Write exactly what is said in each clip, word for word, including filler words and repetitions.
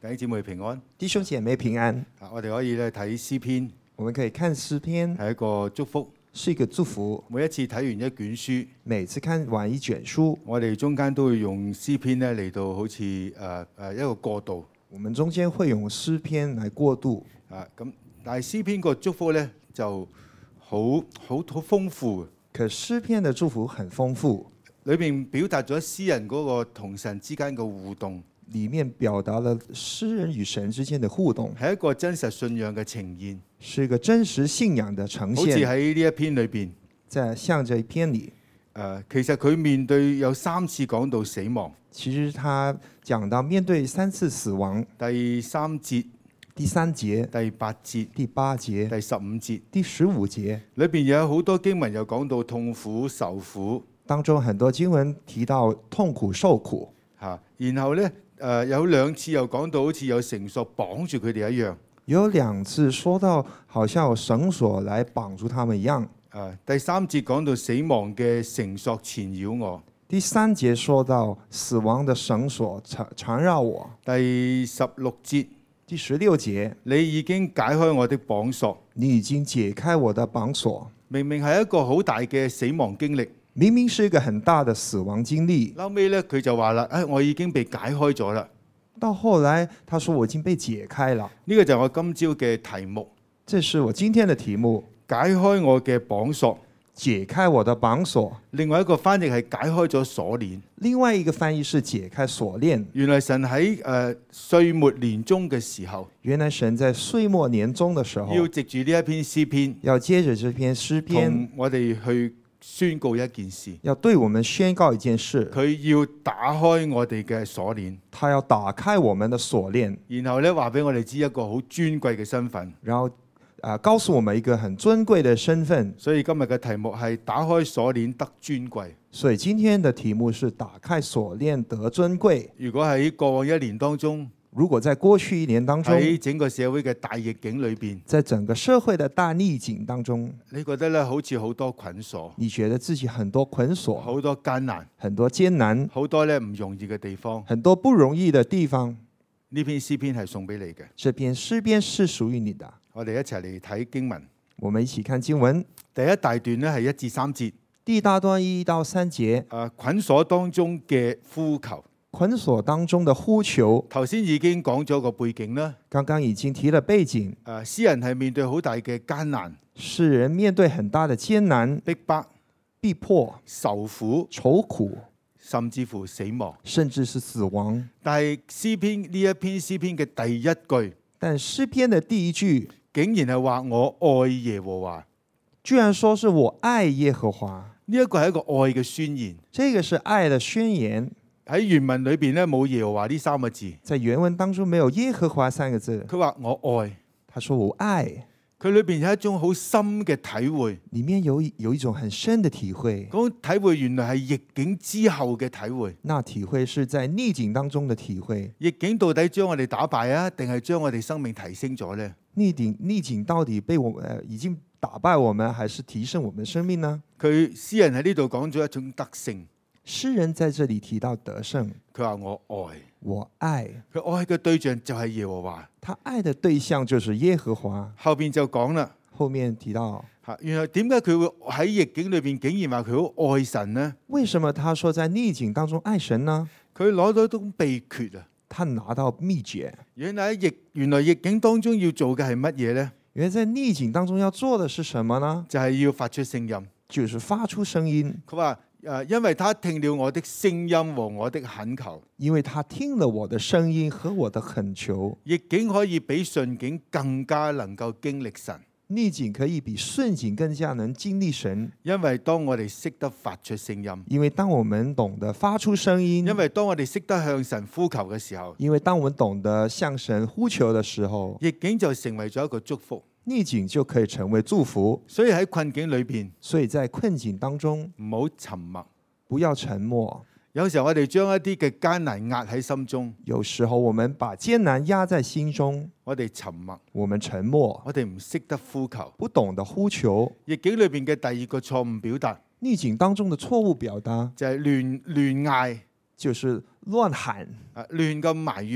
弟兄姊妹平安。 弟兄姐妹平安。 啊，我哋可以咧睇詩篇， 我們可以看詩篇， 係一個祝福。 是一個祝福。 每一次睇完一卷書， 每次看完一卷書， 我哋中間都會用詩篇咧嚟到好似誒誒一個過渡。 我們中間會用詩篇來過渡。 啊，咁但係詩篇個祝福咧就好好好豐富。 可詩篇的祝福很豐富， 裏面表達咗詩人嗰個同神之間嘅互動。 裡面表達了詩人與神之間的互動， 係一個真實信仰嘅呈現， 是一個真實信仰的呈現。 好似喺呢一篇裏邊， 在像這一篇裡， 誒，其實佢面對有三次講到死亡。 其實他講到面對三次死亡， 第三節、 第三節、 第八節、 第八節、 第十五節、 第十五節， 裏邊有好多經文又講到痛苦受苦， 當中很多經文提到痛苦受苦嚇，然後呢，誒有兩次又講到好似有繩索綁住佢哋一樣。 有兩次說到好像有繩索來綁住他們一樣。 誒第三節講到死亡嘅繩索纏繞我。 第三節說到死亡的繩索纏纏繞我。 第十六節， 第十六節， 你已經解開我的綁索。 你已經解開我的綁索。 明明係一個好大嘅死亡經歷， 明明是一個很大的死亡經歷。 後尾咧佢就話啦：誒、哎，我已經被解開咗啦。 到後來，他說我已經被解開了。 呢個就係我今朝嘅題目。 這是我今天的題目： 解開我嘅綁索。 解開我的綁索。 另外一個翻譯係解開咗鎖鏈。 另外一個翻譯是解開鎖鏈。 原來神喺誒歲末年終嘅時候， 原來神在歲末年終的時候， 要藉住呢一篇詩篇， 要接着這篇詩篇， 同我哋去宣告一件事。 要對我們宣告一件事。 佢要打開我哋嘅鎖鏈， 他要打開我們的鎖鏈， 然後咧話俾我哋知一個好尊貴嘅身份。 然後啊，告訴我們一個很尊貴的身份。 所以今日嘅題目係打開鎖鏈得尊貴。 所以今天的題目是打開鎖鏈得尊貴。 如果喺過往一年當中， 如果在過去一年當中， 喺整個社會嘅大逆境裏邊， 在整個社會的大逆境當中， 你覺得咧好似好多捆鎖， 你覺得自己很多捆鎖， 好多艱難， 很多艱難， 好多咧唔容易嘅地方， 很多不容易的地方。 呢篇詩篇係送俾你嘅。 這篇詩篇是屬於你的。 我哋一齊嚟睇經文。 我們一起看經文。 第一大段咧係一至三節。 第一大段一到三節。 誒，捆鎖當中嘅呼求。 捆鎖當中的呼求。 頭先已經講咗個背景啦。 剛剛已經提了背景。 誒，詩人係面對好大嘅艱難。 詩人面對很大的艱難、 逼迫、 逼迫、 受苦、 愁苦， 甚至乎死亡， 甚至是死亡。 但係詩篇呢一篇詩篇嘅第一句， 但詩篇的第一句竟然係話我愛耶和華， 居然說是我愛耶和華。 呢一個係一個愛嘅宣言。 這個是愛的宣言。 喺原文裏邊咧冇耶和華呢三個字， 在原文當中沒有耶和華三個字。 佢話我愛， 他說我愛。 佢裏邊有一種好深嘅體會， 裏面有有一種很深的體會。 嗰種體會原來係逆境之後嘅體會。 那體會是在逆境當中的體會。 逆境到底將我哋打敗啊，定係將我哋生命提升咗呢？ 逆境逆境到底被我們、呃、已經打敗我們，還是提升我們的生命呢？ 佢詩人喺呢度講咗一種得勝。 詩人在這裡提到得勝， 佢話我愛， 我愛， 佢愛嘅對象就係耶和華。 他愛的對象就是耶和華。 後邊就講啦， 後面提到， 吓，原來點解佢會喺逆境裏邊竟然話佢好愛神呢？ 為什麼他說在逆境當中愛神呢？ 佢攞到一種秘訣啊！ 他拿到秘訣。 原來喺逆原來逆境當中要做嘅係乜嘢呢？ 原來在逆境當中要做的是什麼呢？ 就係要發出聲音， 就是發出聲音。 佢話誒，因為他聽了我的聲音和我的懇求， 因為他聽了我的聲音和我的懇求。 逆境可以比順境更加能夠經歷神。 逆境可以比順境更加能經歷神， 因為當我哋識得發出聲音， 因為當我們懂得發出聲音， 因為當我哋識得向神呼求嘅時候， 因為當我們懂得向神呼求的時候， 逆境就成為咗一個祝福， 逆境就可以成為祝福。 所以喺困境裏邊， 所以在困境當中唔好沉默， 不要沉默。 有時候我哋將一啲嘅艱難壓喺心中， 有時候我們把艱難壓在心中， 我哋沉默， 我們沉默， 我哋唔識得呼求， 不懂得呼求。 逆境裏邊嘅第二個錯誤表達， 逆境當中的錯誤表達就係亂亂嗌， 就是亂喊， 啊亂咁埋怨，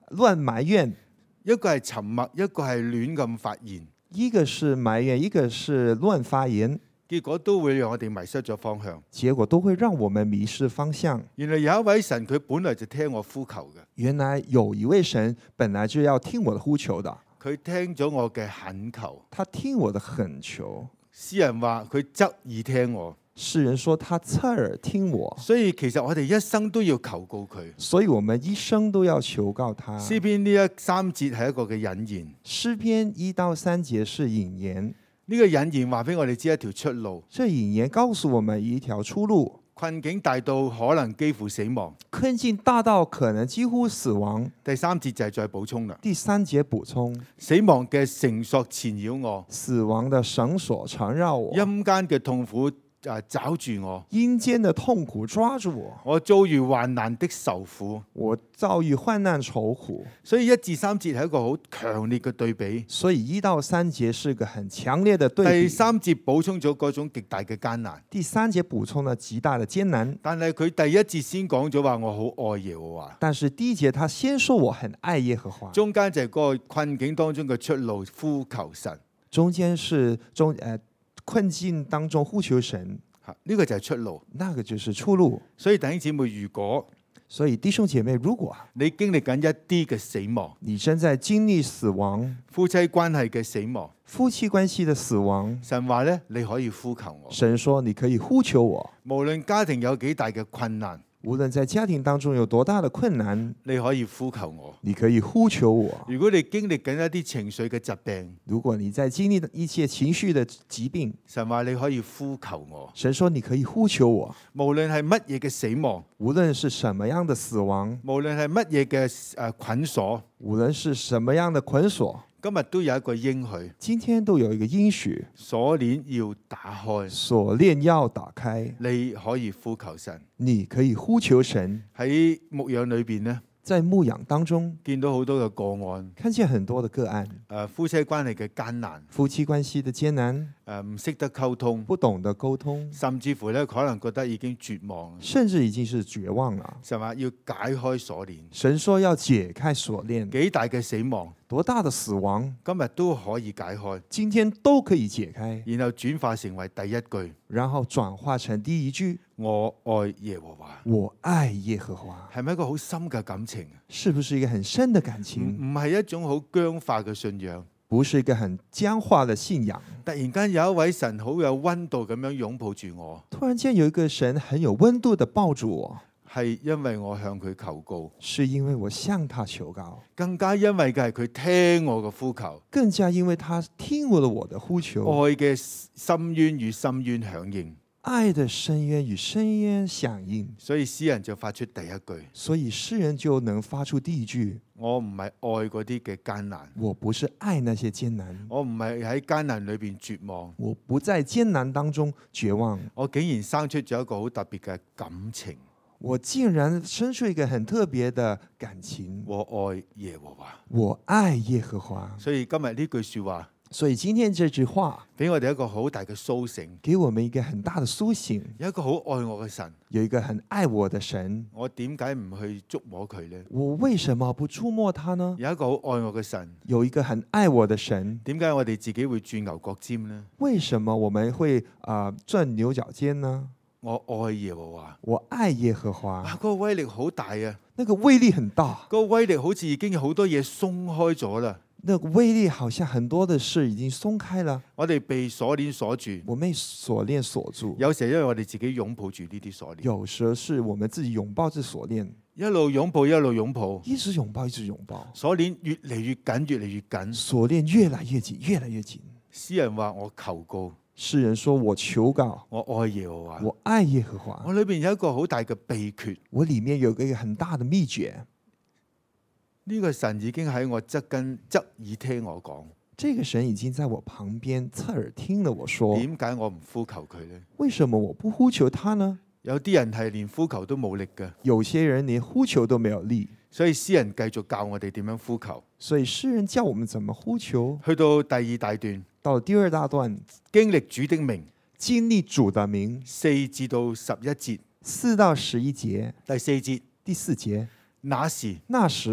亂埋怨， 一個係沉默，一個係亂咁發言， 一個是埋怨，一個是亂發言， 結果都會讓我哋迷失咗方向。 結果都會讓我們迷失方向。 原來有一位神，佢本來就聽我呼求嘅， 原來有一位神本來就要聽我的呼求的， 佢聽咗我嘅懇求。 他聽我的懇求。 詩人話佢側耳聽我， 詩人說他側耳聽我， 所以其實我哋一生都要求告佢。 所以我們一生都要求告他。 詩篇呢一三節係一個嘅引言， 詩篇一到三節是引言， 呢個引言話俾我哋知一條出路。 這引言告訴我們一條出路。 困境大到可能幾乎死亡， 困境大到可能幾乎死亡。 第三節就係再補充啦。 第三節補充， 死亡嘅繩索纏繞我， 死亡的繩索纏繞我， 陰間嘅痛苦啊抓住我， 陰間的痛苦抓住我， 我遭遇患難的愁苦， 我遭遇患難愁苦。 所以一至三節係一個好強烈嘅對比。 所以一到三節是個很強烈的對比。 第三節補充咗嗰種極大嘅艱難， 第三節補充了極大的艱難。 但係佢第一節先講咗話我好愛耶和華， 但是第一節他先說我很愛耶和華， 中間就係嗰個困境當中嘅出路，呼求神。 中間是中誒、呃、困境當中呼求神， 呢個就係出路， 那個就是出路。 所以弟兄姊妹，如果所以弟兄姐妹，如果你經歷緊一啲嘅死亡， 你正在經歷死亡、 夫妻關係嘅死亡， 夫妻關係的死亡， 神話咧你可以呼求我， 神說你可以呼求我， 無論家庭有幾大嘅困難， 無論在家庭當中有多大的困難， 你可以呼求我。 你可以呼求我。 如果你經歷緊一啲情緒嘅疾病， 如果你在經歷一切情緒的疾病， 神話你可以呼求我。 神說你可以呼求我， 無論係乜嘢嘅死亡， 無論是什麼樣的死亡， 無論係乜嘢嘅誒捆鎖， 無論是什麼樣的捆鎖， 今日都有一個應許， 今天都有一個應許， 鎖鏈要打開， 鎖鏈要打開， 你可以呼求神。 你可以呼求神。 喺牧養裏邊呢， 在牧養當中見到好多嘅個案， 看見很多的個案， 誒夫妻關係嘅艱難， 夫妻關係的艱難， 誒唔識得溝通， 不懂得溝通， 甚至乎咧可能覺得已經絕望。 甚至已經是絕望了。 神話要解開鎖鏈， 神說要解開鎖鏈， 幾大嘅死亡， 多大的死亡， 今日都可以解開， 今天都可以解開， 然後轉化成為第一句： 然後轉化成第一句： 我愛耶和華。 我愛耶和華。 係咪一個好深嘅感情？ 是不是一個很深的感唔情？ 唔係一種好僵化嘅信仰。 不是一個很僵化的信仰。 突然間有一位神好有溫度咁樣擁抱住我， 突然間有一個神很有溫度的抱住我， 係因為我向佢求告， 是因為我向他求告， 更加因為嘅係佢聽我嘅呼求， 更加因為他聽了我的呼求， 愛嘅深淵與深淵響應， 愛的深淵與深淵響應， 所以詩人就發出第一句： 所以詩人就能發出第一句： 我唔係愛嗰啲嘅艱難， 我不是愛那些艱難， 我唔係喺艱難裏邊絕望， 我不在艱難當中絕望， 我竟然生出咗一個好特別嘅感情， 我竟然生出一個很特別的感情， 我愛耶和華。 我愛耶和華。 所以今日呢句說話所以今天這句話俾我哋一個好大嘅甦醒， 給我們一個很大的甦醒。 有一個好愛我嘅神， 有一個很愛我的神， 我點解唔去觸摸佢呢？ 我為什麼不觸摸他呢？ 有一個好愛我嘅神， 有一個很愛我的神， 點解我哋自己會轉牛角尖呢？ 為什麼我們會啊、呃、轉牛角尖呢？ 我愛耶和華， 我愛耶和華。 哇！嗰個威力好大啊！ 那個威力很大， 嗰個威力好似已經有好多嘢鬆開咗啦。 那個威力好像很多的事已經鬆開了， 我哋被鎖鏈鎖住， 我被鎖鏈鎖住。 有時候因為我哋自己擁抱住呢啲鎖鏈， 有時候是我們自己擁抱這鎖鏈， 一路擁抱一路擁抱， 一直擁抱一直擁抱， 鎖鏈越嚟越緊，越嚟越緊。 鎖鏈越來越緊，越來越緊。 詩人話我求告， 詩人說我求告， 我愛耶和華， 我愛耶和華。 我裏邊有一個好大嘅秘訣， 我裡面有一個很大的秘訣。 呢個神已經喺我側跟側耳聽我講。 這個神已經在我旁邊側耳聽了我說。 點解我唔呼求佢呢？ 為什麼我不呼求他呢？ 有啲人係連呼求都冇力嘅， 有些人連呼求都沒有力。 所以詩人繼續教我哋點樣呼求。 所以詩人教我們怎麼呼求。 去到第二大段， 到第二大段， 經歷主的名， 經歷主的名， 四至到十一節， 四到十一節， 第四節， 第四節， 那時那時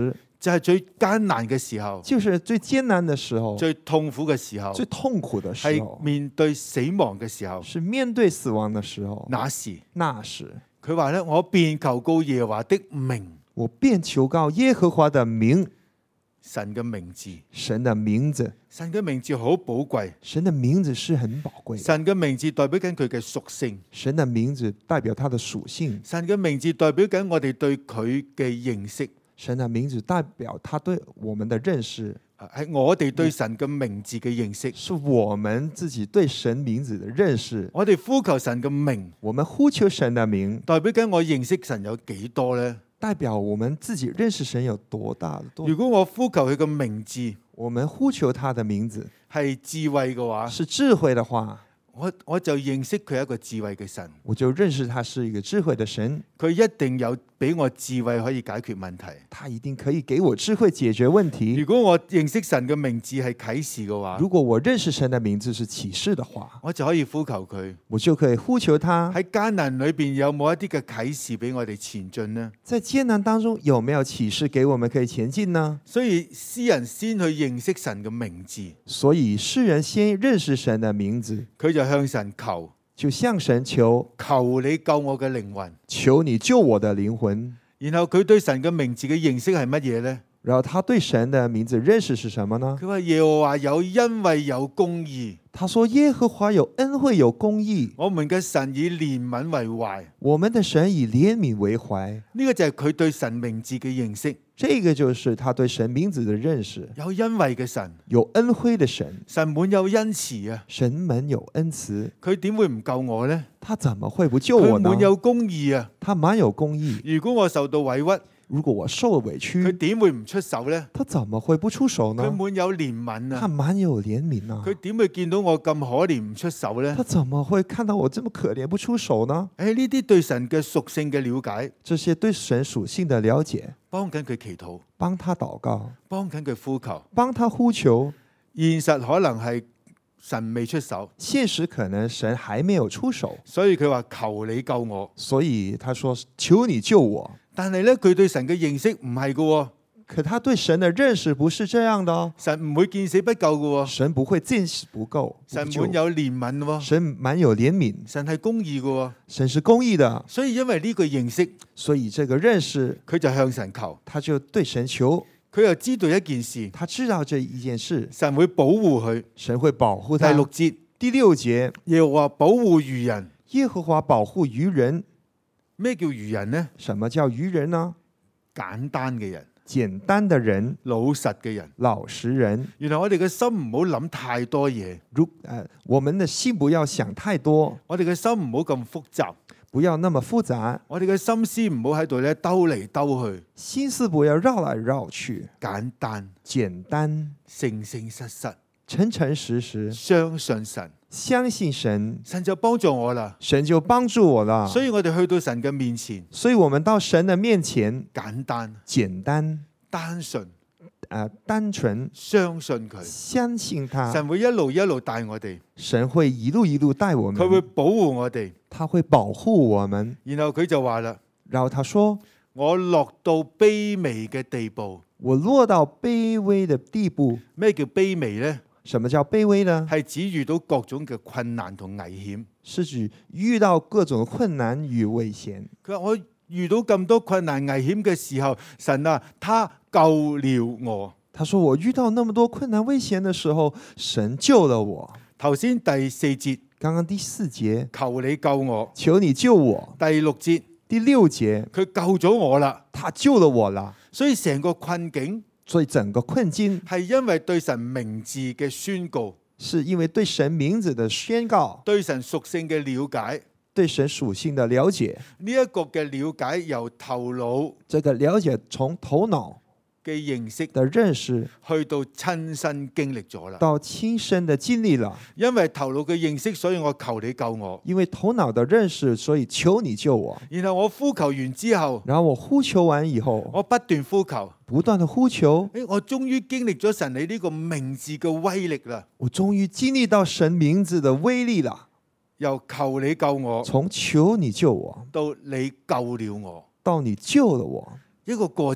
就係最艱難嘅時候， 就是最艱難的時候， 最痛苦嘅時候， 最痛苦的時係候， 面對死亡嘅時候。 是面對死亡的時候。 那時那時佢話咧：我便求告耶和華的名， 我便求告耶和華的名， 神嘅名字。 神的名字， 神嘅名字好寶貴， 神的名字是很寶貴的。 神嘅名字代表緊佢嘅屬性， 神的名字代表他的屬性， 神嘅名字代表緊我哋對佢嘅認識， 神的名字代表他對我們的認識， 係我哋對神嘅名字嘅認識。 是我們自己對神名字的認識。 我哋呼求神嘅名， 我們呼求神的名， 代表緊我認識神有幾多呢？ 代表我們自己認識神有多大多。 如果我呼求佢嘅名字我們呼求他的名字係智慧嘅話， 是智慧的話， 我我就認識佢係一個智慧嘅神， 我就認識他是一個智慧的神。 佢一定有俾我智慧可以解決問題。 他一定可以給我智慧解決問題。 如果我認識神嘅名字係啟示嘅話， 如果我認識神的名字是啟示的話， 我就可以呼求佢。 我就可以呼求他。 喺艱難裏邊有冇一啲嘅啟示俾我哋前進呢？ 在艱難當中有沒有啟示給我們可以前進呢？ 所以詩人先去認識神嘅名字， 所以詩人先認識神的名字， 佢就向神求， 就向神求， 求你救我嘅靈魂。 求你救我的靈魂。 然後佢對神嘅名字嘅認識係乜嘢呢？ 然後他對神的名字認識是什麼呢？ 佢話耶和華有恩惠有公義， 他說耶和華有恩惠有公義， 我們嘅神以憐憫為懷。 我們的神以憐憫為懷。 呢個就係佢對神名字嘅認識。 這個就是他對神名字的認識。 有恩惠嘅神， 有恩惠的神， 神滿有恩慈啊！ 神滿有恩慈， 佢點會唔救我呢？ 他怎麼會不救我呢？ 佢滿有公義啊！ 他滿有公義。 如果我受到委屈， 如果我受了委佢屈， 點會唔出手呢？ 他怎麼會不出手佢呢？ 滿有憐憫他啊！ 滿有憐憫啊！ 佢點會見到我咁可憐唔出手呢？ 他怎麼會看到我這麼可憐不出手呢？ 誒，呢啲對神嘅屬性嘅了解， 這些對神屬性的了解， 幫緊佢祈禱， 幫他禱告， 幫緊佢呼求。 幫他呼求。 現實可能係神未出手， 現實可能神還沒有出手， 所以佢話求你救我。 所以他說求你救我。 但係咧，佢對神嘅認識唔係嘅， 可他對神的認識不是這樣的哦。 神唔會見死不救嘅， 神不會見死不救， 神不救滿有憐憫喎， 神滿有憐憫， 神係公義嘅， 神是公義的。 所以因為呢個認識， 所以這個認識， 佢就向神求， 他就對神求， 佢又知道一件事， 他知道這一件事， 神會保護佢。 神會保護第他。 六節， 第六節， 耶和華保護愚人。 耶和華保護愚人。 咩叫愚人呢？ 什麼叫愚人呢？ 簡單嘅人， 簡單的人， 老實嘅人。 老實人。 原來我哋嘅心唔好諗太多嘢， 如呃，我們的心不要想太多， 我哋嘅心唔好咁複雜， 不要那麼複雜， 我哋嘅心思唔好喺度咧兜嚟兜去， 心思不要繞來繞去， 簡單、 簡單， 誠誠實實， 誠誠實實， 相信神， 相信神， 神就幫助我啦。 神就幫助我了。 所以我哋去到神嘅面前， 所以我們到神的面前， 簡單、 簡單、 單純， 呃，單純相信佢， 相信他， 神會一路一路帶我哋， 神會一路一路帶我們， 佢會保護我哋。 他會保護我們。 然後佢就話啦： 然後他說， 我落到卑微嘅地步。 我落到卑微的地步。 咩叫卑微呢？ 什麼叫卑微呢？ 係指遇到各種嘅困難同危險。 是指遇到各種困難與危險。 佢話我遇到咁多困難危險嘅時候，神啊，他救了我。 他說我遇到那麼多困難危險的時候，神救了我。 頭先第四節， 剛剛第四節， 求你救我。 求你救我。 第六節， 第六節， 佢救咗我啦， 他救了我了。 所以成個困境所以整個困境係因為對神名字嘅宣告， 是因為對神名字的宣告， 對神屬性嘅了解。 對神屬性的了解。 呢一個嘅了解由頭腦這個了解從頭腦嘅認識的認識去到親身經歷咗啦。 到親身的經歷了。 因為頭腦嘅認識，所以我求你救我。 因為頭腦的認識，所以求你救我。 然後我呼求完之後， 然後我呼求完以後， 我不斷呼求， 不斷的呼求， 誒，我終於經歷咗神你呢個名字嘅威力啦。 我終於經歷到神名字的威力了。 由求你救我， 從求你救我到你救了我， 到你救了我， 一個過程。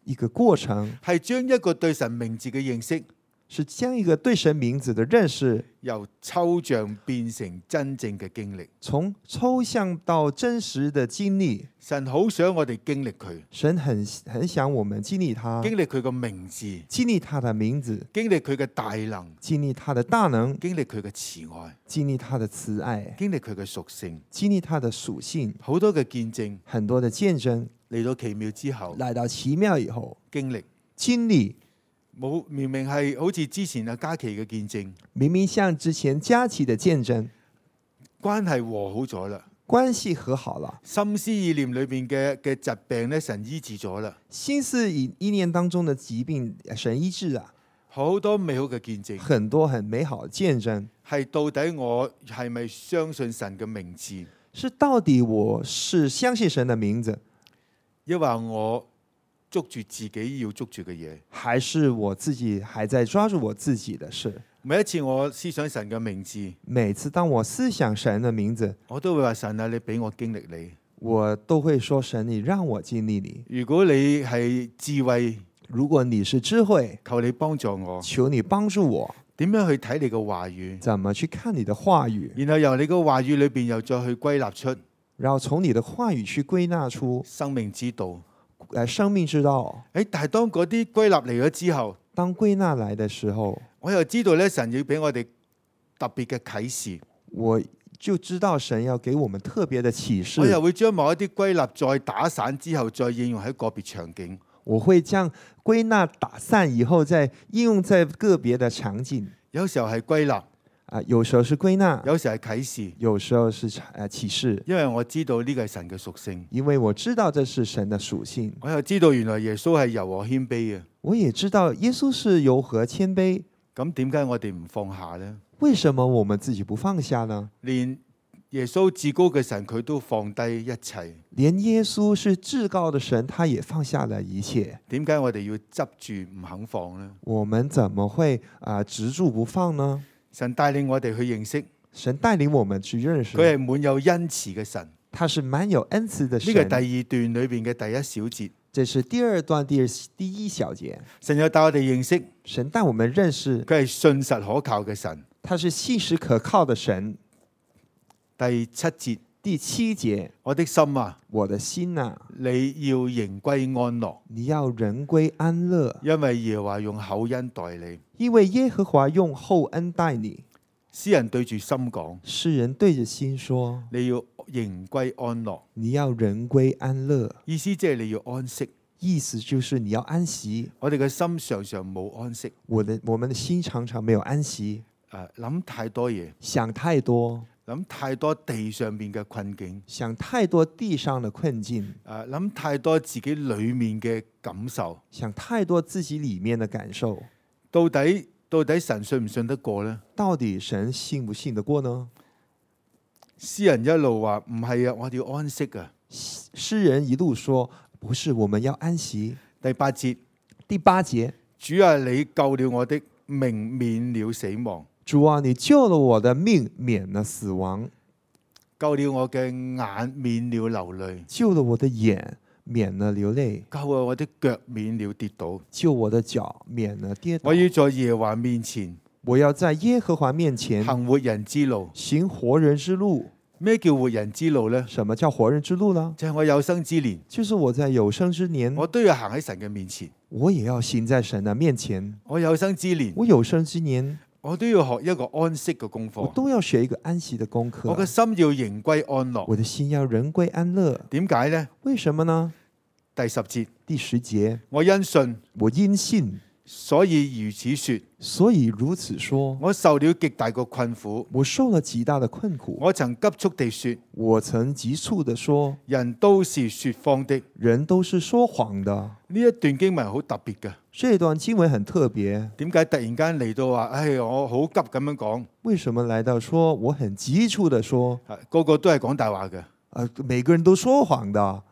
一個過程， 係將一個對神名字嘅認識是將一個對神名字的認識由抽象變成真正嘅經歷。 從抽象到真實的經歷。 神好想我哋經歷佢， 神很很想我們經歷他， 經歷佢個名字， 經歷他的名字， 經歷佢嘅大能， 經歷他的大能， 經歷佢嘅慈愛， 經歷他的慈愛， 經歷佢嘅屬性， 經歷他的屬性。 好多嘅見證很多的見證嚟到奇妙之後， 來到奇妙以後， 經歷經歷冇明明係好似之前阿嘉琪嘅見證， 明明像之前佳琪的見證， 關係和好咗啦， 關係和好了， 心思意念裏邊嘅嘅疾病咧，神醫治咗啦， 心思意意念當中的疾病，神醫治啊， 好多美好嘅見證， 很多很美好的見證， 係到底我係咪相信神嘅名字， 是到底我是相信神的名字， 抑或我捉住自己要捉住嘅嘢？ 還是我自己還在抓住我自己的事？ 每一次我思想神嘅名字， 每次當我思想神的名字， 我都會話神啊，你俾我經歷你。 我都會說神，你讓我經歷你。 如果你係智慧， 如果你是智慧， 求你幫助我， 求你幫助我， 點樣去睇你嘅話語， 怎麼去看你的話語， 然後由你嘅話語裏邊又再去歸納出然後從你的話語去歸納出生命之道。 誒生命之道。 誒，但係當嗰啲歸納嚟咗之後， 當歸納來的時候， 我又知道咧，神要俾我哋特別嘅啟示， 我就知道神要給我們特別的啟示。 我又會將某一啲歸納再打散之後，再應用喺個別場景。 我會將歸納打散以後，再應用在個別的場景。 有時候係歸納， 啊，有時候是歸納， 有時係啟示， 有時候是誒啟示。 因為我知道呢個係神嘅屬性， 因為我知道這是神的屬性， 我又知道原來耶穌係柔和謙卑嘅。 我也知道耶穌是柔和謙卑。 咁點解我哋唔放下呢？ 為什麼我們自己不放下呢？ 連耶穌至高嘅神，佢都放低一切。 連耶穌是至高的神，他也放下了一切。 點解我哋要執住唔肯放呢？ 我們怎麼會啊執住不放呢？ 神帶領我哋去認識， 神帶領我們去認識， 佢係滿有恩慈嘅神。 他是滿有恩慈的神。 呢個係第二段裏邊嘅第一小節。 這是第二段第二第一小節。 神又帶我哋認識， 神帶我們認識， 佢係信實可靠嘅神。 他是信實可靠的神。 第七節， 第七節， 我的心啊， 我的心啊， 你要仍歸安樂， 你要人歸安樂， 因為耶和華用厚恩待你。 因為耶和華用厚恩待你。 詩人對住心講， 詩人對着心說， 你要仍歸安樂， 你要人歸安樂， 意思即係你要安息。 意思就是你要安息。 我哋嘅心常常冇安息， 我的我們的心常常沒有安息， 誒諗太多嘢， 想太多， 諗太多地上面嘅困境， 想太多地上的困境， 誒諗太多自己裏面嘅感受。 想太多自己裡面的感受。 到底到底神信唔信得過呢？ 到底神信不信得過呢？ 詩人一路話唔係啊，我哋要安息啊。 詩人一路說，不是，我們要安息。 第八節， 第八節， 主啊，你救了我的命，免了死亡。 主啊，你救了我的命，免了死亡， 救了我嘅眼，免了流淚； 救了我的眼，免了流淚； 救了我的腳，免了跌倒。 救我的腳，免了跌倒。 我要在耶和華面前， 我要在耶和華面前行活人之路。 行活人之路。 咩叫活人之路呢？ 什麼叫活人之路呢？ 就係我有生之年， 就是我在有生之年， 我都要行喺神嘅面前。 我也要行在神的面前。 我有生之年， 我有生之年， 我都要學一個安息嘅功課。 我都要學一個安息的功課。 我嘅心要仍歸安樂。 我的心要人歸安樂。 點解呢？ 為什麼呢？ 第十節， 第十節， 我因信， 我因信， 所以如此說。 所以如此說。 我受了極大個困苦， 我受了極大的困苦。 我曾急促地說， 我曾急促地說， 人都是說謊的。 人都是說謊的。 呢一段經文好特別嘅。 這段經文很特別。 點解突然間嚟到話，唉，我好急咁樣講？ 為什麼來到說我很急促地說？ 個個都係講大話嘅。 呃，每個人都說謊的。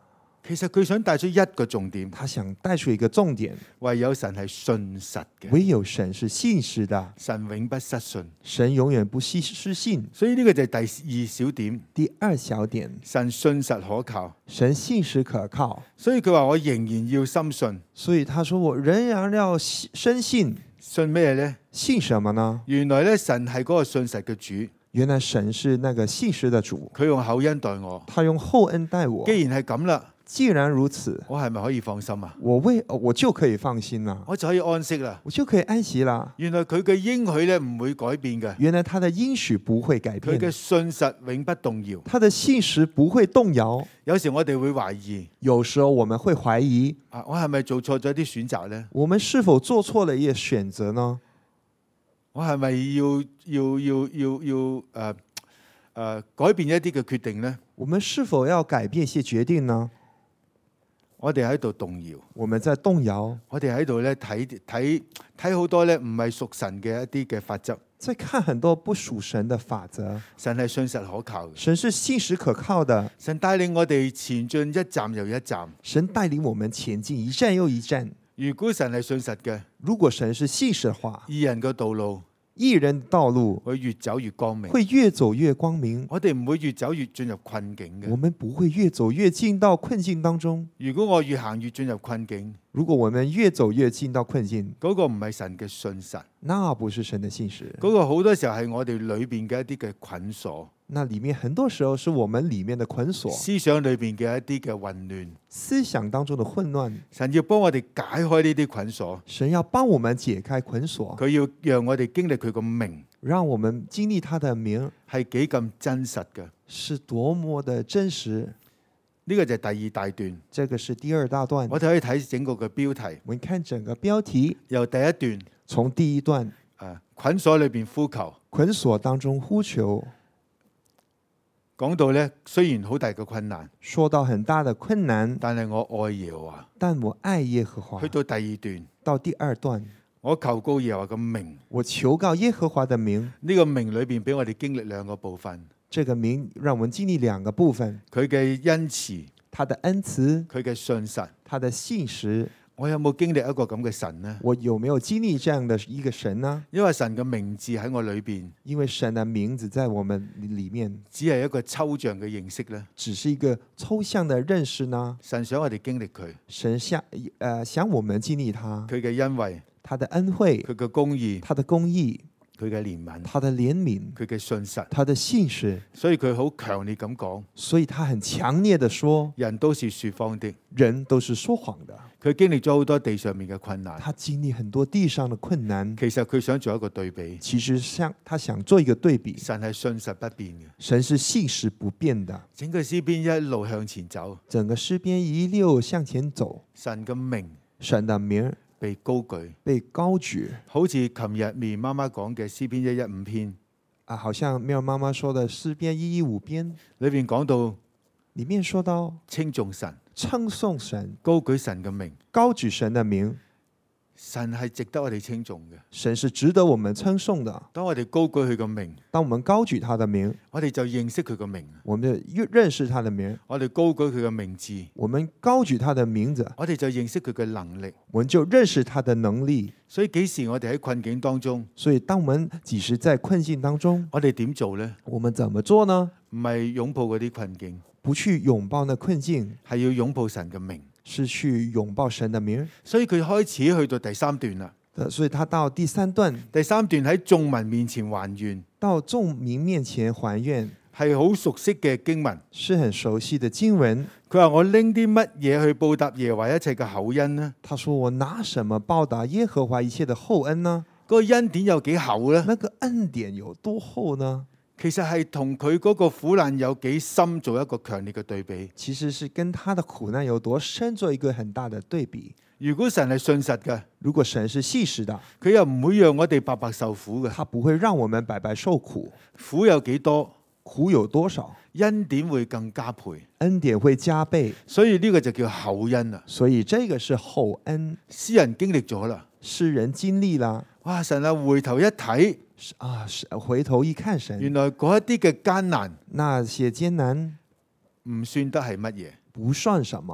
其實佢想帶出一個重點， 他想帶出一個重點： 唯有神係信實嘅， 唯有神是信實的， 神永不失信。 神永遠不失失信。 所以呢個就係第二小點， 第二小點， 神信實可靠。 神信實可靠， 所以佢話我仍然要深信。 所以他說我仍然要深信。 信咩呢？ 信什麼呢？ 原來咧神係嗰個信實嘅主， 原來神是那個信實的主， 佢用厚恩待我。 他用厚恩待我。 既然係咁啦， 既然如此， 我係咪可以放心啊？ 我為我就可以放心啦， 我就可以安息啦。 我就可以安息啦。 原來佢嘅應許咧唔會改變嘅， 原來他的應許不會改變， 佢嘅信實永不動搖。 他的信實不會動搖。 有時我哋會懷疑， 有時候我們會懷疑， 啊，我係咪做錯咗啲選擇呢？ 我們是否做錯了一些選擇呢？ 我係咪要要要要要誒誒、呃、改變一啲嘅決定呢？ 我們是否要改變一些決定呢？ 我哋喺度動搖， 我們在動搖， 我哋喺度咧睇睇睇好多咧唔係屬神嘅一啲嘅法則。 在看很多不屬神的法則。 神係信實可靠嘅， 神是信實可靠的。 神帶領我哋前進一站又一站。 神帶領我們前進一站又一站。 如果神係信實嘅， 如果神是信實的話， 義人嘅道路， 義人的道路會越走越光明， 會越走越光明。 我哋唔會越走越進入困境嘅。 我們不會越走越進到困境當中。 如果我越行越進入困境， 如果我們越走越進到困境， 嗰個唔係神嘅信實， 那不是神的信實。 嗰個好多時候係我哋裏邊嘅一啲嘅捆鎖， 那裡面很多時候是我們裡面的捆鎖， 思想裏邊嘅一啲嘅混亂。 思想當中的混亂。 神要幫我哋解開呢啲捆鎖， 神要幫我們解開捆鎖， 佢要讓我哋經歷佢個名， 讓我們經歷他的名係幾咁真實嘅。 是多麼的真實。 呢個就係第二大段， 這個是第二大段。 我哋可以睇整個嘅標題， 我們看整個標題， 由第一段從第一段啊捆鎖裏邊呼求， 捆鎖當中呼求， 講到咧雖然好大嘅困難， 說到很大的困難， 但係我愛耶和華。 但我愛耶和華。 去到第二段， 到第二段， 我求告耶和華嘅名， 我求告耶和華的名。 呢個名裏邊俾我哋經歷兩個部分， 這個名讓我們經歷兩個部分， 佢嘅恩慈， 他的恩慈， 佢嘅信實。 他的信實。 我有冇經歷一個咁嘅神呢？ 我有沒有經歷這樣的一個神呢？ 因為神嘅名字喺我裏邊， 因為神的名字在我們裡面， 只係一個抽象嘅認識咧。 只是一個抽象的認識呢？ 神想我哋經歷佢， 神想，呃，想我們經歷他， 佢嘅恩惠， 他的恩惠， 佢嘅公義， 他的公義， 佢嘅憐憫， 他的憐憫， 佢嘅信實。 他的信實。 所以佢好強烈咁講， 所以他很強烈的說， 人都是說謊的。 人都是說謊的。 佢經歷咗好多地上面嘅困難， 他經歷很多地上的困難。 其實佢想做一個對比， 其實像他想做一個對比。 神係信實不變嘅， 神是信實不變的。 整個詩篇一路向前走， 整個詩篇一路向前走， 神嘅名神的名被高舉， 被高舉。 好似琴日棉媽媽講嘅詩篇一一五篇啊，好像妙媽媽說的詩篇一一五篇裏邊講到， 裡面說到稱頌神， 稱頌神， 高舉神嘅名， 高舉神的名。 神係值得我哋稱頌嘅。 神是值得我們稱頌的。 當我哋高舉佢個名， 當我們高舉他的名， 我哋就認識佢個名， 我們就認識他的名。 我哋高舉佢嘅名字， 我們高舉他的名字， 我哋就認識佢嘅能力。 我們就認識他的能力。 所以幾時我哋喺困境當中， 所以當我們幾時在困境當中， 我哋點做呢？ 我們怎麼做呢？ 唔係擁抱嗰啲困境， 不去擁抱那困境， 係要擁抱神嘅名。 是去擁抱神的名。 所以佢開始去到第三段啦。 所以他到第三段， 第三段喺眾民面前還願， 到眾民面前還願， 係好熟悉嘅經文， 是很熟悉的經文。 佢話我拎啲乜嘢去報答耶和華一切嘅厚恩呢？ 他說我拿什麼報答耶和華一切的厚恩呢？ 嗰個恩典有幾厚呢？ 那個恩典有多厚呢？ 其實係同佢嗰個苦難有幾深做一個強烈嘅對比。 其實是跟他的苦難有多深做一個很大的對比。 如果神係信實嘅， 如果神是信實的， 佢又唔會讓我哋白白受苦嘅。 他不會讓我們白白受苦。 苦有幾多， 苦有多少， 恩典會更加倍， 恩典會加倍。 所以呢個就叫厚恩啦。 所以這個是厚恩。 詩人經歷咗啦， 詩人經歷啦。 哇！神啊，回頭一睇啊，回頭一看神， 原來嗰一啲嘅艱難， 那些艱難唔算得係乜嘢， 不算什麼。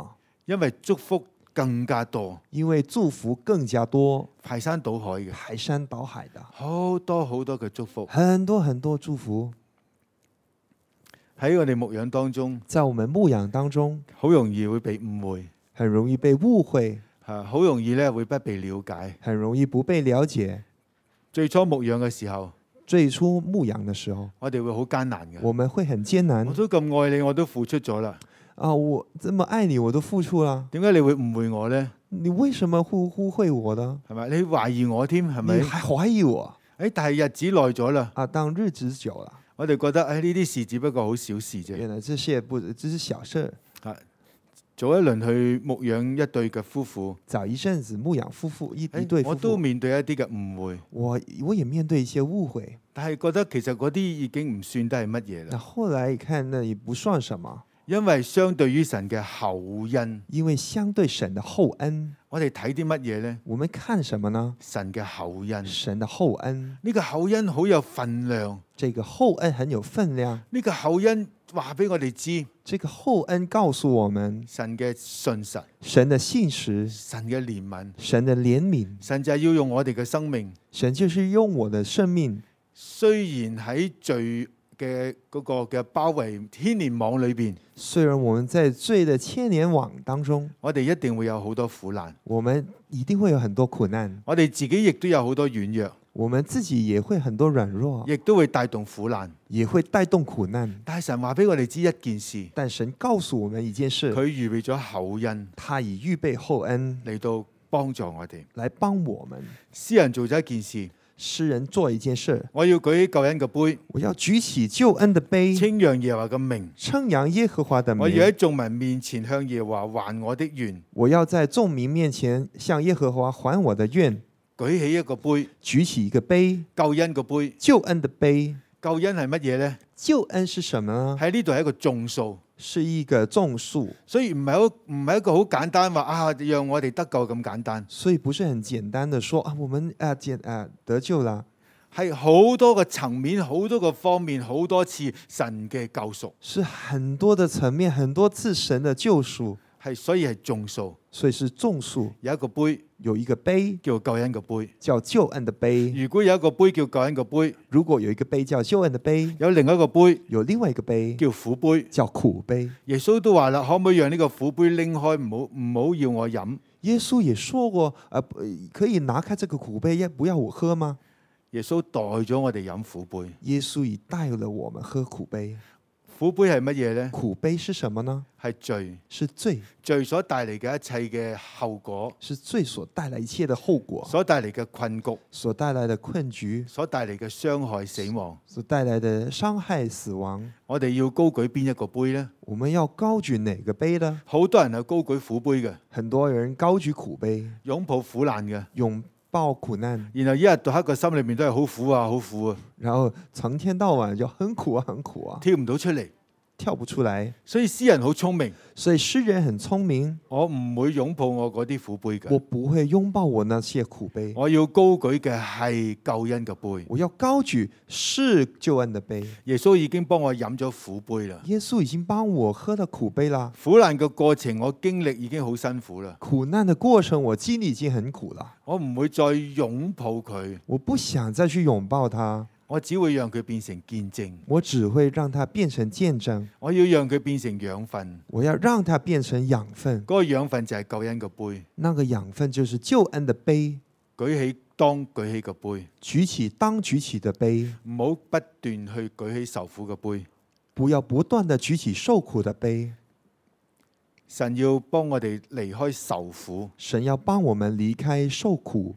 因為祝福更加多， 因為祝福更加多， 排山倒海嘅， 排山倒海的， 好多好多嘅祝福很多很多祝福喺我哋牧養當中， 在我們牧養當中， 好容易會被誤會， 很容易被誤會， 嚇好容易咧會不被了解。 很容易不被了解。 最初牧養嘅時候， 最初牧養的時候， 我哋會好艱難嘅。 我們會很艱難我都咁愛你，我都付出咗啦， 啊！我這麼愛你，我都付出了， 點解你會誤會我呢？ 你為什麼會誤會我呢？ 係咪？你懷疑我添，係咪？ 你還懷疑我誒，但係日子耐咗啦， 啊？當日子久了， 我哋覺得誒呢啲事只不過好小事啫。 原來這些不只是小事。 啊，早一輪去牧養一對嘅夫婦， 早一陣子牧養夫婦一一誒對夫我都婦， 面對一啲嘅誤會， 我我也面對一些誤會。 但係覺得其實嗰啲已經唔算得係乜嘢那啦， 後來一看，那也不算什麼， 因為相對於神嘅厚恩， 因為相對神的厚恩， 我哋睇啲乜嘢呢？ 我們看什麼呢？ 神嘅厚恩， 神的厚恩， 呢個厚恩好有分量， 這個厚恩很有分量。 呢個厚恩話俾我哋知， 這個厚恩告訴我們， 神嘅信實， 神的信實， 神嘅憐憫， 神的憐憫， 神就係要用我哋嘅生命。 神就是用我的生命。 雖然喺罪嘅嗰個嘅包圍牽連網裏邊， 雖然我們在罪的牽連網當中， 我哋一定會有好多苦難， 我們一定會有很多苦難， 我哋自己亦都有好多軟弱， 我們自己也會很多軟弱， 亦都會帶動苦難。 也會帶動苦難。 但係神話俾我哋知一件事， 但神告訴我們一件事， 佢預備咗厚恩他已預備厚恩嚟到幫助我哋。 來幫我們。 詩人做咗一件事， 詩人做一件事， 我要舉起救恩嘅杯， 我要舉起救恩的杯， 稱揚耶和華嘅名。 稱揚耶和華的名。 我要喺眾民面前向耶和華還我的願。 我要在眾民面前向耶和華還我的願。 舉起一個杯， 舉起一個杯， 救恩個杯。 救恩的杯。 救恩係乜嘢呢？ 救恩是什麼呢？ 喺呢度係一個眾數， 是一個眾數， 所以唔係好唔係一個好簡單話啊，讓我哋得救咁簡單。 所以不是很簡單的說啊，我們啊簡啊得救了， 係好多個層面、好多個方面、好多次神嘅救贖， 是很多的層面、很多次神的救贖， 係所以係眾數。 所以是眾數。 有一個杯有一個杯叫救恩嘅杯， 叫救恩的杯。 如果有一個杯叫救恩嘅杯， 如果有一個杯叫救恩的杯， 有另一個杯有另外一個杯叫苦杯。 叫苦杯。 耶穌都話啦，可唔可以讓呢個苦杯拎開，唔好唔好要我飲？ 耶穌也說過，呃，可以拿開這個苦杯，也不要我喝嗎？ 耶穌代咗我哋飲苦杯。 耶穌已帶了我們喝苦杯。 苦杯係乜嘢呢？ 苦杯是什麼呢？ 係罪， 是罪， 罪所帶嚟嘅一切嘅後果， 是罪所帶來一切的後果， 所帶嚟嘅困局， 所帶來的困局， 所帶嚟嘅傷害死亡。 所帶來的傷害死亡。 我哋要高舉邊一個杯呢？ 我們要高舉哪個杯呢？ 好多人係高舉苦杯嘅， 很多人高舉苦杯， 擁抱苦難嘅， 擁抱苦難， 然後一日到黑個心裏面都係好苦啊，好苦啊， 然後成天到晚就很苦啊，很苦啊， 跳唔到出嚟。 跳不出來。 所以詩人好聰明， 所以詩人很聰明， 我唔會擁抱我嗰啲苦杯我嘅， 不會擁抱我那些苦杯， 我要高舉嘅係救恩嘅杯。 我要高舉是救恩的杯。 耶穌已經幫我飲咗苦杯啦， 耶穌已經幫我喝了苦杯啦。 苦難嘅過程我經歷已經好辛苦啦， 苦難的過程我經歷已經很苦了， 我唔會再擁抱佢， 我不想再去擁抱它， 我只會讓佢變成見證， 我只會讓它變成見證， 我要讓佢變成養分。 我要讓它變成養分。 嗰個養分就係救恩嘅杯， 那個養分就是救恩的杯， 舉起當舉起個杯， 舉起當舉起的杯， 唔好不斷去舉起受苦嘅杯。 不要不斷的舉起受苦的杯。 神要幫我哋離開受苦， 神要幫我們離開受苦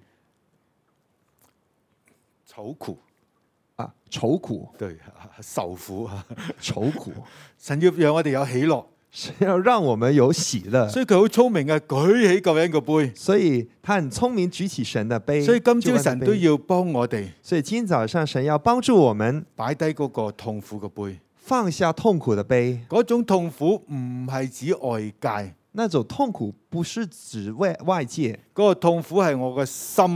愁苦啊，愁苦， 對受苦啊， 愁苦。 神要讓我哋有喜樂， 神要讓我們有喜樂， 所以佢好聰明嘅，舉起救恩嘅杯。 所以他很聰明，舉起神的杯。 所以今朝救恩的杯神都要幫我哋所以今早上神要幫助我們擺低嗰個痛苦嘅杯。 放下痛苦的杯。 嗰種痛苦唔係指外界， 那種痛苦不是指外外界， 嗰個痛苦係我嘅心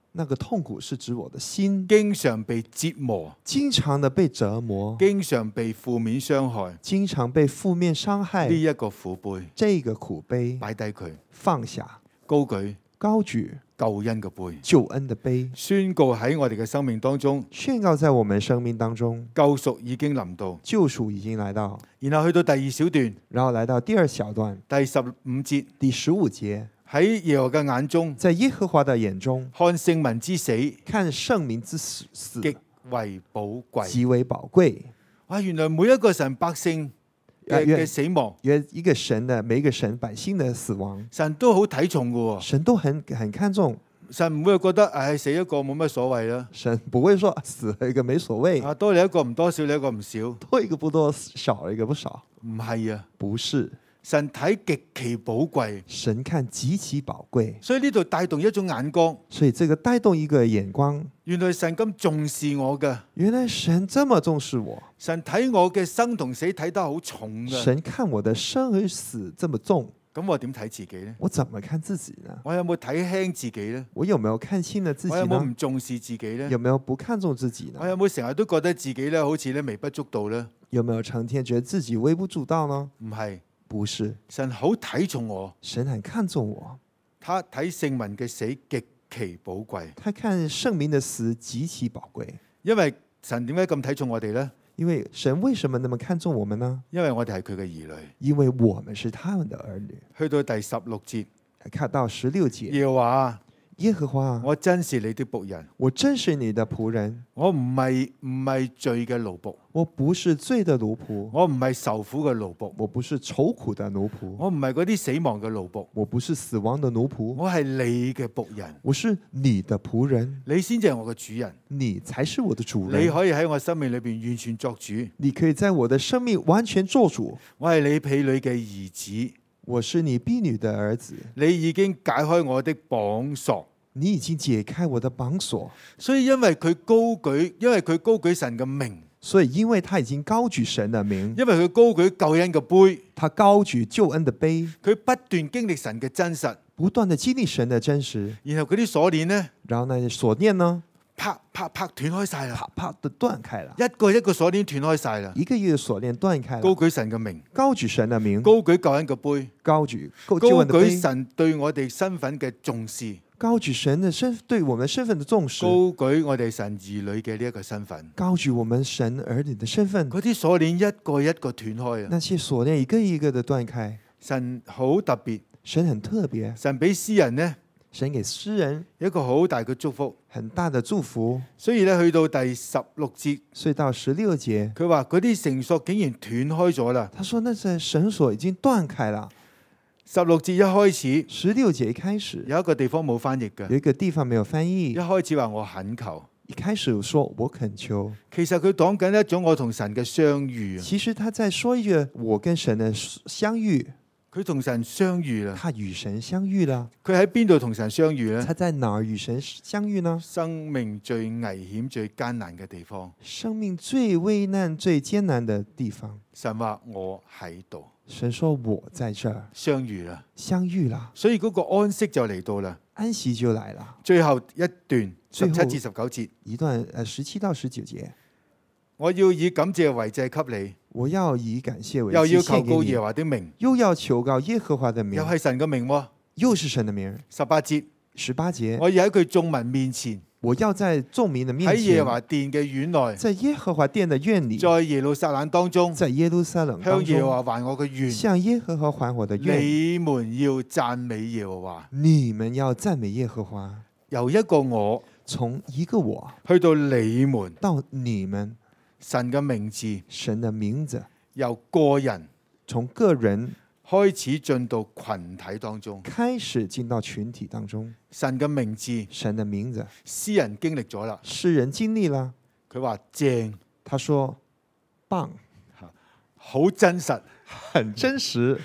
那個痛苦是指我的心， 經常被折磨， 經常的被折磨， 經常被負面傷害， 經常被負面傷害。 呢一個苦杯， 這個苦杯擺低佢， 放下， 高舉高舉救恩嘅杯， 救恩的杯， 宣告喺我哋嘅生命當中， 宣告在我們生命當中， 救贖已經臨到。 救贖已經來到。 然後去到第二小段， 然後來到第二小段， 第十五節， 第十五節， 喺耶和華嘅眼中， 在耶和華的眼中， 看聖民之死看聖民之死死極為寶貴。 極為寶貴。 哇！原來每一個神百姓嘅嘅死亡， 原來一個神的每一個神百姓的死亡， 神都好睇重嘅。 神都很很看重。 神唔會覺得唉、哎、死一個冇乜所謂啦。 神不會說死了一個沒所謂， 啊多你一個唔多，少你一個唔少。 多一個不多，少了一個不少。 唔係啊， 不是， 神睇極其寶貴， 神看極其寶貴。 所以呢度帶動一種眼光。 所以這個帶動一個眼光。 原來神咁重視我嘅， 原來神這麼重視我。 神睇我嘅生同死睇得好重嘅。 神看我的生與死這麼重， 咁我點睇自己呢？ 我怎麼看自己呢？ 我有冇睇輕自己呢？ 我有沒有看輕了自己我有冇呢？ 唔重視自己呢？ 有沒有不看重自己呢？ 我有冇成日都覺得自己咧好似咧微不足道呢？ 有沒有成天覺得自己微不足道呢？ 唔係， 不是， 神好睇重我， 神很看重我， 他睇聖民嘅死極其寶貴。 他看聖民的死極其寶貴。 因為神點解咁睇重我哋呢？ 因為神為什麼那麼看重我們呢？ 因為我哋係佢嘅兒女。 因為我們是他們的兒女。 去到第十六節， 看到十六節， 耶和華， 耶和華， 我真是你的僕人， 我真是你的僕人， 我唔係唔係罪嘅奴僕， 我不是罪的奴僕， 我唔係受苦嘅奴僕， 我不是愁苦的奴僕， 我唔係嗰啲死亡嘅奴僕， 我不是死亡的奴僕， 我係你嘅僕人， 我是你的僕人， 你先至係我嘅主人， 你才是我的主人， 你可以喺我生命裏邊完全作主， 你可以在我的生命完全做主， 我係你婢女嘅兒子， 我是你婢女的兒子， 你已經解開我的綁索。 你已經解開我的綁索， 所以因為佢高舉，因為佢高舉神嘅名， 所以因為他已經高舉神的名， 因為佢高舉救恩嘅杯， 他高舉救恩的杯， 佢不斷經歷神嘅真實， 不斷的經歷神的真實， 然後嗰啲鎖鏈呢， 然後那鎖鏈呢， 啪啪啪斷開晒啦， 啪啪的斷開了， 一個一個鎖鏈斷開晒啦， 一個一個鎖鏈斷開了， 高舉神嘅名， 高舉神的名， 高舉救恩嘅杯， 高舉高救恩的杯， 舉神對我哋身份嘅重視， 高舉神的身對我們身份的重視， 高舉我哋神兒女嘅呢一個身份， 高舉我們神兒女的身份。 嗰啲鎖鏈一個一個斷開啊！ 那些鎖鏈一個一個的斷開。 神好特別， 神很特別， 神俾詩人呢神給詩人一個好大嘅祝福， 很大的祝福。 所以咧去到第十六節， 所以到十六節， 佢話嗰啲繩索竟然斷開咗啦。 他說那些繩索已經斷開了。 十六節一開始， 十六節一開始有一個地方冇翻譯嘅， 有一個地方沒有翻譯。 一開始話我懇求， 一開始說我懇求， 其實佢講緊一種我同神嘅相遇。 其實他在說一個我跟神的相遇。 佢同神相遇啦， 他與神相遇了。 佢喺邊度同神相遇呢？ 他在哪兒與神相遇呢？ 生命最危險、最艱難嘅地方。 生命最危難、最艱難的地方。 神話我喺度。 神說我在這兒相遇啦， 相遇啦， 所以嗰個安息就嚟到啦， 安息就來了。 最後一段十最後七至十九節， 一段誒十七到十九節， 我要以感謝為祭給你， 我要以感謝為祭又要求獻給你告耶和華的名， 又要求告耶和華的名， 又係神嘅名喎。 又是神的名。 十八節， 十八節， 我要喺佢眾民面前， 我要在眾民的面喺耶前， 和華殿嘅院內， 在耶和華殿的院裏， 在耶路撒冷當中， 在耶路撒冷當向耶和中， 華還我嘅願。 向耶和華還我的願。 你們要讚美耶和華。 你們要讚美耶和華。 由一個我從一個我去到你們， 到你們， 神嘅名字神的名字由個人從個人開始進到群體當中。 開始進到群體當中。 神嘅名字， 神的名字， 詩人經歷咗啦。 詩人經歷了。 佢話正， 他說棒， 好真實， 很真實，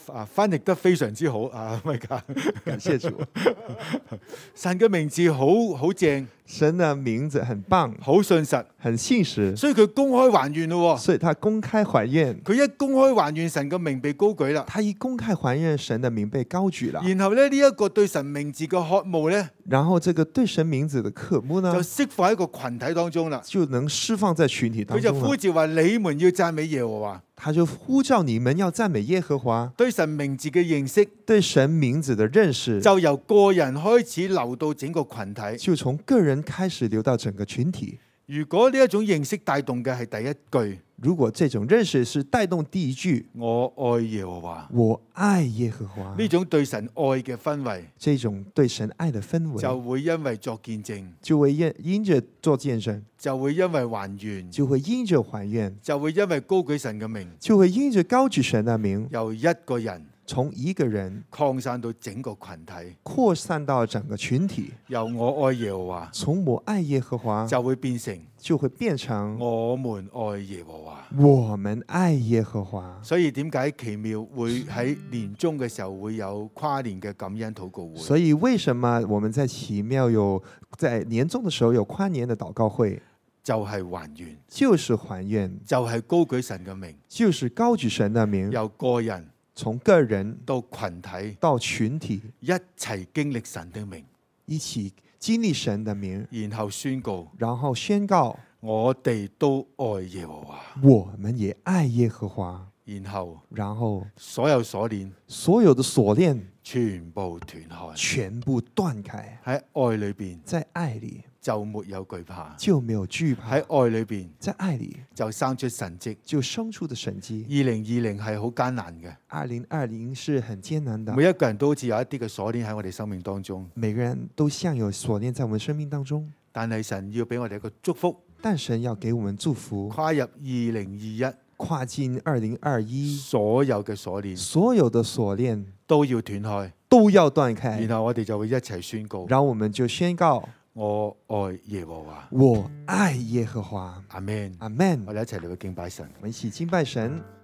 啊翻譯得非常之好啊！咪㗎， 感謝主， 神嘅名字好好正， 神的名字很棒， 好信實， 很信實， 所以佢公開還願咯。 所以他公開還願。 佢一公開還願，神嘅名被高舉啦。 他一公開還願，神的名被高舉了。 然後咧呢一個對神名字嘅渴慕咧， 然後這個對神名字的渴慕呢， 就釋放喺個群體當中啦。 就能釋放在群體當佢就中了。 呼召話：你們要讚美耶和華。 他就呼召你們要讚美耶和華。 對神名字嘅認識， 對神名字的認識， 就由個人開始流到整個群體。 就從個人開始流到整個群體。 如果呢一種認識帶動嘅係第一句， 如果這種認識是帶動第一句， 我愛耶和華， 我愛耶和華， 呢種對神愛嘅氛圍， 這種對神愛的氛圍， 就會因為作見證， 就會因因着做見證， 就會因為還願， 就會因着還願， 就會因為高舉神嘅名， 就會因着高舉神的名， 由一個人從一個人擴散到整個群體， 擴散到整個群體， 由我愛耶和華， 從我愛耶和華就會變成就會變成我們愛耶和華。 我們愛耶和華。 所以點解奇妙會喺年終嘅時候會有跨年嘅感恩禱告會？ 所以為什麼我們在奇妙有在年終的時候有跨年的禱告會？ 就係還願， 就是還願， 就係高舉神嘅名， 就是高舉神的名， 由個人從個人到群體到群體一齊經歷神的名， 一起經歷神的名， 然後宣告然後宣告我哋都愛耶和華， 我們也愛耶和華， 然後然後所有鎖鏈所有的鎖鏈全部斷開， 全部斷開， 喺愛裏邊在愛裏就沒有懼怕， 就沒有懼怕， 喺愛裏邊在愛裏就生出神蹟。 就生出的神蹟。 二零二零係好艱難嘅， 二零二零是很艱難的， 每一個人都好似有一啲嘅鎖鏈喺我哋生命當中， 每個人都像有鎖鏈在我們生命當中， 但係神要俾我哋一個祝福， 但神要給我們祝福， 跨入二零二一， 跨進二零二一， 所有嘅鎖鏈所有的鎖鏈都要斷開， 都要斷開， 然後我哋就會一齊宣告， 然後我們就宣告我愛耶和華， 我愛耶和華。 阿們， 阿們。 我哋一齊嚟去敬拜神。 我們一起敬拜神。